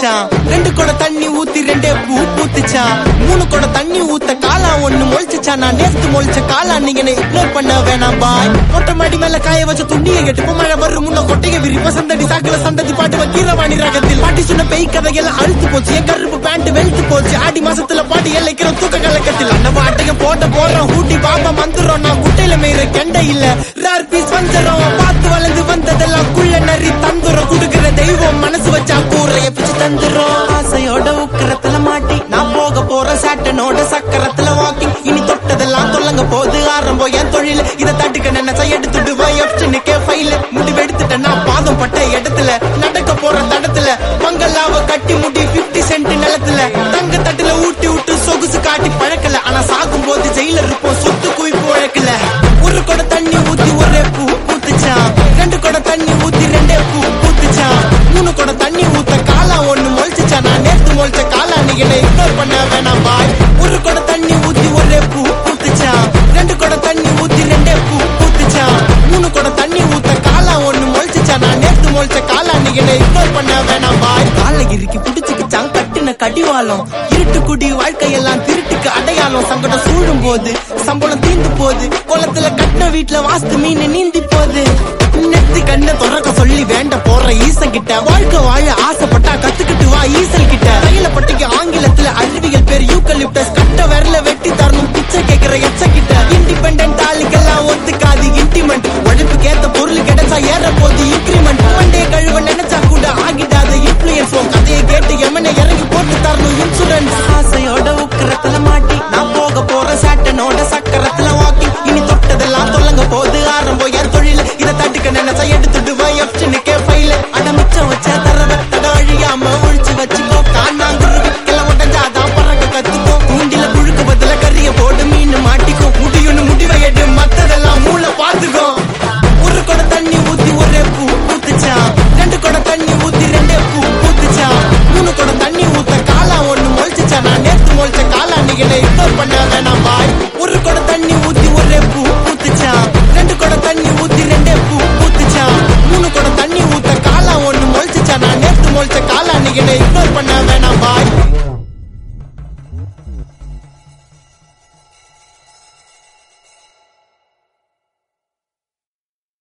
பூத்துச்சான். 2 குடம் தண்ணி ஊத்தி 2 பூ பூத்துச்சான். 3 குடம் தண்ணி ஊத்த காலா ஒண்ணு மொழிச்சுச்சான். நான் நேத்து மொழிச்ச காலா நீங்க இக்னோர் பண்ண வேணாம் பாய். மொட்டை மாடி மேல காய வச்ச துண்டியை கெட்டு மழை வரும் முன்ன கொட்டையை விரிப்ப சந்தடி சாக்கல சந்ததி பாட்டு கீரவாணி ரகத்தில் பாட்டி சொன்ன பெய் கதையெல்லாம் அழுத்து போச்சு. என் கருப்பு பேண்ட் வெளுத்து போச்சு. ஆடி மாசத்துல பாட்டி இழைக்கிற தூக்க கலக்கத்தில் அந்த பாட்டையும் போடுறோம். ஊட்டி பாப்பா மந்துறோம். நான் குட்டையில மேயிற கெண்டை இல்ல ரார் பீஸ் வந்துடும். பார்த்து வளர்ந்து வந்ததெல்லாம் குள்ள நரி தந்துரும். குடுக்கிற தெய்வம் மனசு வச்சா கூரைய பிச்சு தந்துரும். ஆசையோட உக்கரத்துல மாட்டி நான் போக போற சாட்டனோட சக்கரத்துல வாக்கிங். இனி தொட்டதெல்லாம் தொல்லங்க போது ஆரம்பம் என் தொழில். இதை தட்டுக்க நினைச்சா எடுத்துடுவேன் எஃப்டினுக்கே ஃபைல். முடிவெடுத்துட்டேன் நான் பாதம் பட்ட இடத்துல நடக்க போற தடத்துல பங்களாவ கட்டி முடி 50 சென்ட் நிலத்துல தங்க தட்டுல ஊட்டி விட்டு சொகுசு காட்டி பழக்கல. ஆனா சாகும் போது ஜெயில இருப்போம் சொத்து குவிப்பு வழக்கல. 1 குடம் தண்ணி ஊத்தி 1 பூ பூத்துச்சான். 2 குடம் தண்ணி ஊத்தி 2 பூ பூத்துச்சான். 3 குடம் தண்ணி ஊத்த காலா ஒண்ணு மொழிச்சுச்சான். நான் நேத்து மொழிச்ச காலா நீ என்ன இக்னோர் பண்ண வேணாம் பாய். 1 குடம் தண்ணி ஊத்தி 1 பூ பூத்துச்சான். 2 குடம் தண்ணி ஊத்தி 2 பூ பூத்துச்சான். 3 குடம் தண்ணி ஊத்த காலா ஒண்ணு மொழிச்சுச்சான். நான் நேத்து மொழிச்ச காலா நீ என்ன இக்னோர் பண்ண வேணாம் பாய். காலகிரிக்கு பிடிச்சுக்கிச்சான் கட்டின கடிவாளம். இருட்டு குடி வாழ்க்கையெல்லாம் திருட்டுக்கு அடையாளம். சங்கடம் சூழும் போது சம்பளம் தீந்து போது. குளத்துல கட்டின வீட்டுல வாஸ்து மீன் நீந்தி போது. நெத்தி கண்ண தொடக்க சொல்லி வேண்ட போற ஈசன் கிட்ட. வாழ்க்கை வாழ ஆசைப்பட்டா கத்துக்கிட்டு வா ஈசல் கிட்ட. ரயில பட்டிக்கு ஆங்கிலத்துல அறிவியல் பேர் யூக்கலிப்டஸ். கட்ட விரல வெட்டி தரணும் பிச்சை கேட்கிற எச்ச கிட்ட. இண்டிபெண்டன்ட் ஆளுக்கெல்லாம் ஒத்துக்காது இன்டிமெண்ட். உழைப்புக்கு ஏத்த பொருள் கிடைச்சா ஏற போது இன்கிரிமெண்ட். வண்டே கழுவ நினைச்சா கூட ஆகிடாத இன்ஃபுளுயன்ஸ். கதையை கேட்டு எமனை இறங்கி போட்டு தரணும் இன்சூரன்ஸ். ஆசையோட உக்கரத்துல மாட்டி நான் போக போற சாட்டனோட